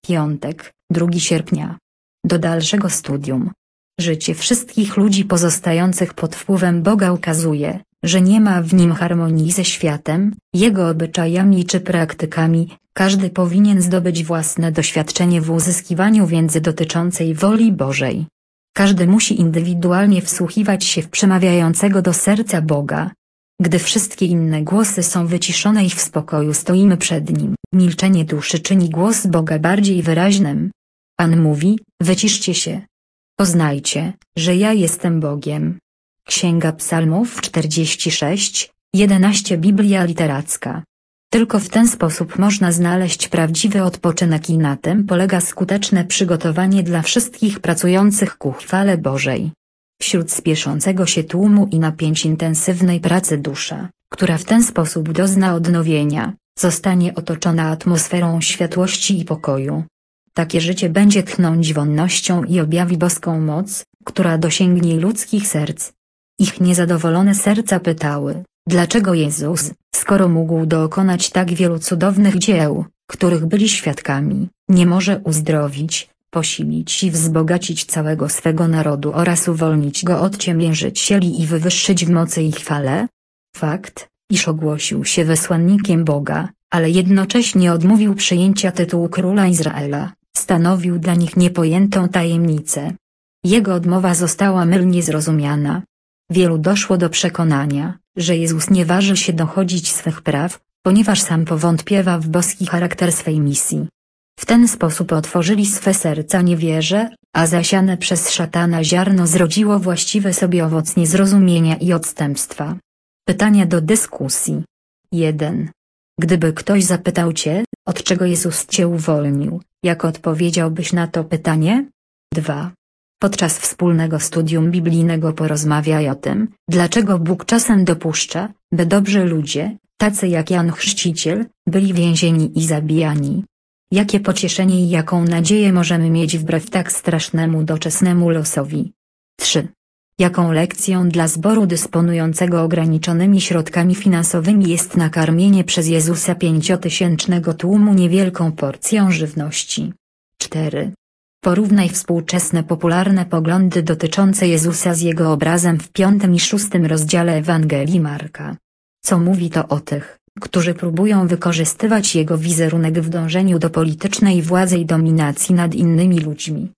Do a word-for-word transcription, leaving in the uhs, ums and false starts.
Piątek, drugiego sierpnia. Do dalszego studium. Życie wszystkich ludzi pozostających pod wpływem Boga ukazuje, że nie ma w nim harmonii ze światem, jego obyczajami czy praktykami. Każdy powinien zdobyć własne doświadczenie w uzyskiwaniu wiedzy dotyczącej woli Bożej. Każdy musi indywidualnie wsłuchiwać się w przemawiającego do serca Boga. Gdy wszystkie inne głosy są wyciszone i w spokoju stoimy przed Nim, milczenie duszy czyni głos Boga bardziej wyraźnym. Pan mówi: wyciszcie się. Poznajcie, że ja jestem Bogiem. Księga Psalmów czterdzieści sześć, jedenaście Biblia literacka. Tylko w ten sposób można znaleźć prawdziwy odpoczynek i na tym polega skuteczne przygotowanie dla wszystkich pracujących ku chwale Bożej. Wśród spieszącego się tłumu i napięć intensywnej pracy dusza, która w ten sposób dozna odnowienia, zostanie otoczona atmosferą światłości i pokoju. Takie życie będzie tchnąć wonnością i objawi boską moc, która dosięgnie ludzkich serc. Ich niezadowolone serca pytały: dlaczego Jezus, skoro mógł dokonać tak wielu cudownych dzieł, których byli świadkami, nie może uzdrowić, posilić i wzbogacić całego swego narodu oraz uwolnić go od ciemiężycieli i wywyższyć w mocy i chwale? Fakt, iż ogłosił się wysłannikiem Boga, ale jednocześnie odmówił przyjęcia tytułu króla Izraela, stanowił dla nich niepojętą tajemnicę. Jego odmowa została mylnie zrozumiana. Wielu doszło do przekonania, że Jezus nie waży się dochodzić swych praw, ponieważ sam powątpiewa w boski charakter swej misji. W ten sposób otworzyli swe serca niewierze, a zasiane przez szatana ziarno zrodziło właściwy sobie owoc niezrozumienia i odstępstwa. Pytania do dyskusji. jeden. Gdyby ktoś zapytał cię, od czego Jezus cię uwolnił, jak odpowiedziałbyś na to pytanie? dwa. Podczas wspólnego studium biblijnego porozmawiaj o tym, dlaczego Bóg czasem dopuszcza, by dobrzy ludzie, tacy jak Jan Chrzciciel, byli więzieni i zabijani. Jakie pocieszenie i jaką nadzieję możemy mieć wbrew tak strasznemu doczesnemu losowi? trzy. Jaką lekcją dla zboru dysponującego ograniczonymi środkami finansowymi jest nakarmienie przez Jezusa pięciotysięcznego tłumu niewielką porcją żywności? cztery. Porównaj współczesne popularne poglądy dotyczące Jezusa z Jego obrazem w piątym i szóstym rozdziale Ewangelii Marka. Co mówi to o tych, którzy próbują wykorzystywać Jego wizerunek w dążeniu do politycznej władzy i dominacji nad innymi ludźmi?